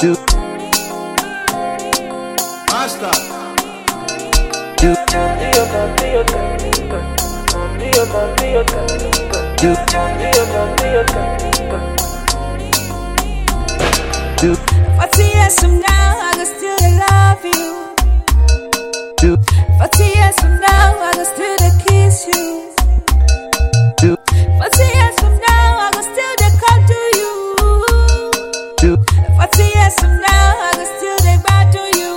Master. Forty years from now, I can still love you. 40 years from now, I can still kiss you. 40 years from now, I can still come to you. 40 years from now, I can still back to you.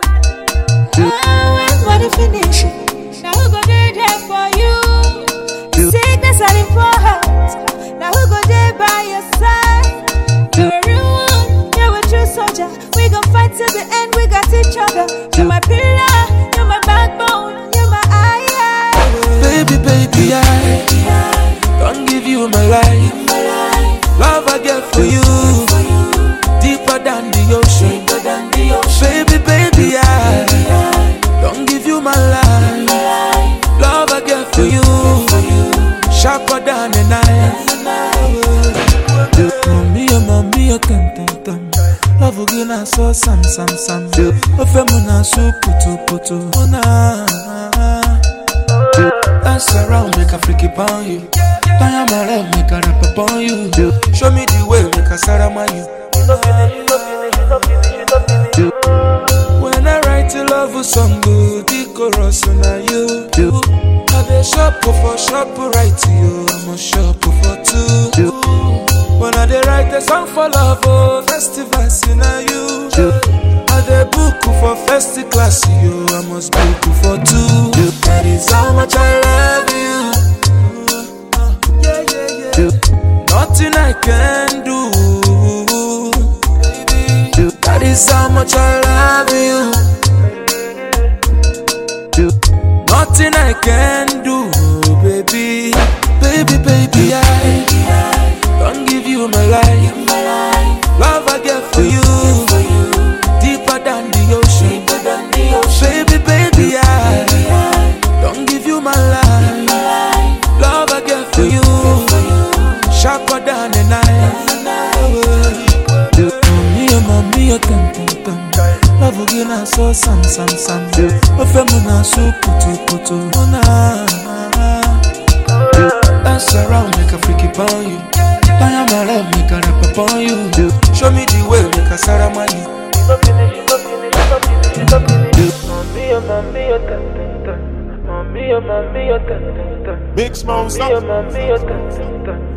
When money finish, now who go there for you? The sickness and the poor heart, now who go there by your side? You're a real one, you're a true soldier. We gon' fight till the end, we got each other. You're my pillar, you're my backbone, you're my eye. Baby, baby, I don't give you my life. Love I get for you, deeper than the ocean. Baby, baby, I don't give you my life. Love I get for you, sharper than a knife. Mommy, you can. Love again, I saw some. Ofemuna so puto. Dance around, make a freaky pound you. Tanya my love, make a rap upon you. Show me the way, make a sarama you. When I write a love song, the chorus on you. I dey shop for shop, right to you. I'm a shop for two. When I dey write a song for love, festivals in you. I dey book for first class, you. I must book for two. That is how much I love you. Nothing I can do. That is how much I love you. Nothing I can do, baby. Baby, I don't give you my life. Love I get for you, deeper than the ocean. Baby, I don't give you my life. Love I get for you, sharper than a knife. Mommy, you can. Love again, I saw some. Ofemuna so puto. Dance around, make a freaky pound you. Tanya my love, make a rap upon you. Show me the way, make a sarama you. Big Smoke.